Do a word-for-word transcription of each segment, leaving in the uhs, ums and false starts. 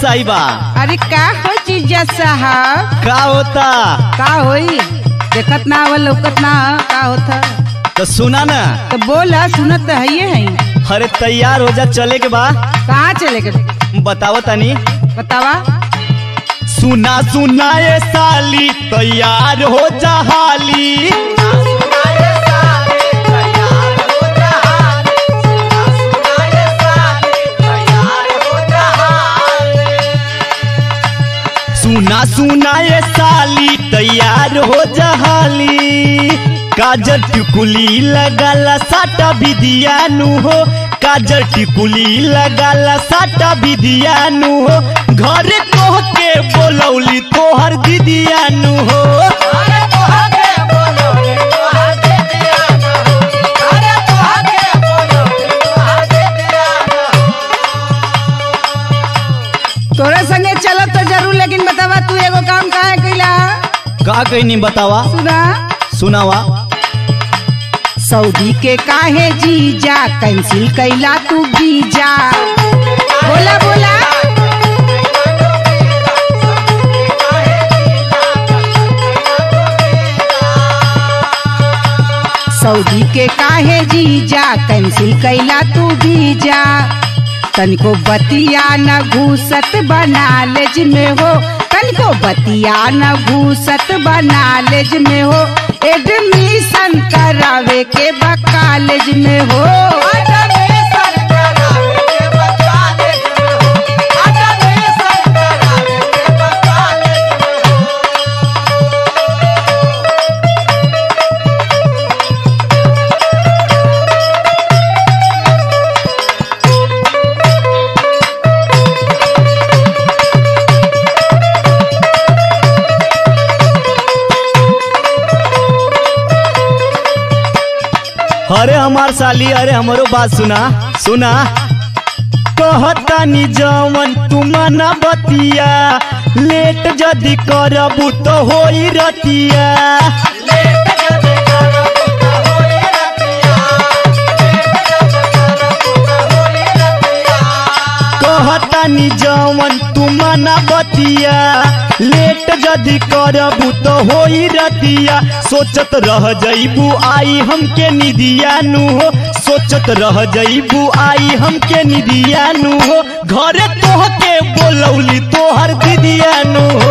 सही बा। अरे का हो जीजा साहब? का होता? का होई? देखत ना आवल लौकत ना का होता? तो सुना ना। तो बोला, सुनत है ये है। अरे तैयार हो जा, चले के बा। कहाँ चले के? बताओ तनी। बतावा। सुना सुना ये साली तैयार हो जा हाली। सुना सुना ये साली तैयार हो जा हाली। काजल टिकुली लगाला साटा विधियानु हो। काजल टिकुली लगाला साटा विधियानु हो। घर कह के बोलौली तोहर दीदियानु हो। तोरे संगे चलो तो जरूर, लेकिन बतावा तू एगो काम काहे कइला? का कहीं नहीं बतावा। सुना सुनावा। सऊदी के काहे जीजा कैंसिल कैला तू वीजा? बोला बोला। सऊदी के काहे जीजा कैंसिल कैला तू वीजा? तनिको बतिया न घूसत बना लेज में हो। तनिको बतिया न घूसत बना लेज में हो। एडमिशन करावे के बा कॉलेज में हो। अरे हमार साली, अरे हमारो बात सुना सुना। कहता नि जवन तू मना बतिया, लेट जदी करबू तो होई रतिया। कहता नि जवन तू मना बतिया, लेट जदी करबू तो होई रतिया। सोचत रह जईबू आई हमके निदियानु हो। सोचत रह जईबू आई हमके निदियानु हो। घरे तोह के बोलौली तोहर दीदियानु हो।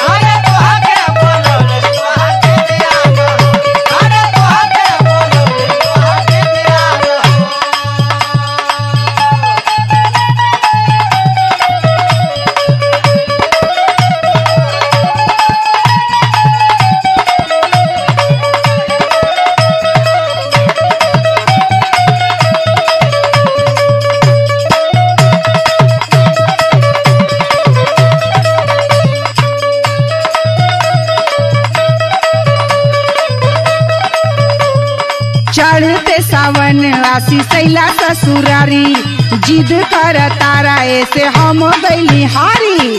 चढ़ते सावन आसी सैला ससुरारी, जिद कर तारा ऐसे हम गइली हारी।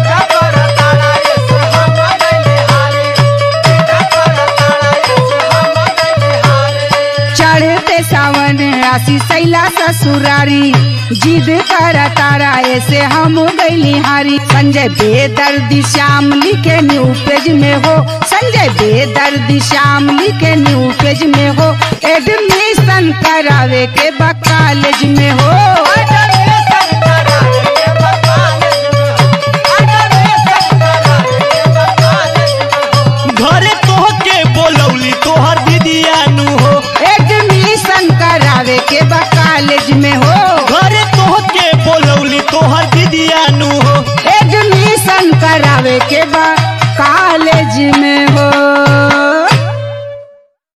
चढ़ते सावन आसी सैला ससुरारी, जिद कर तारा ऐसे हम गइली हारी। संजय बेदर्दी श्याम लिखे न्यू पेज में हो। संजय बेदर्दी श्याम लिखे न्यू पेज में हो। एडमिशन करावे के बा कॉलेज में हो। घरे तोह के बोलौली तोहर दीदियानु हो। एडमिशन करावे के बा कॉलेज में हो। घरे तोह के बोलौली तोहर दीदियानु हो। एडमिशन करावे के बा